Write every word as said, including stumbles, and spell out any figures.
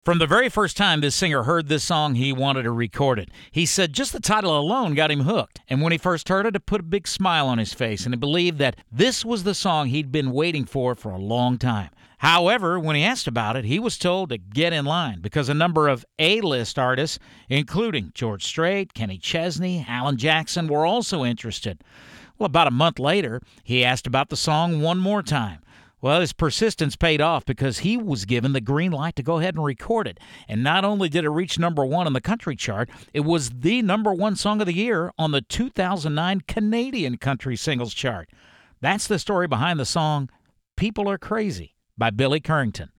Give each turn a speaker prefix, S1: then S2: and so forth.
S1: From the very first time this singer heard this song, he wanted to record it. He said just the title alone got him hooked. And when he first heard it, it put a big smile on his face, and he believed that this was the song he'd been waiting for for a long time. However, when he asked about it, he was told to get in line because a number of A-list artists, including George Strait, Kenny Chesney, Alan Jackson, were also interested. Well, about a month later, he asked about the song one more time. Well, his persistence paid off because he was given the green light to go ahead and record it. And not only did it reach number one on the country chart, it was the number one song of the year on the two thousand nine Canadian Country Singles Chart. That's the story behind the song People Are Crazy by Billy Currington.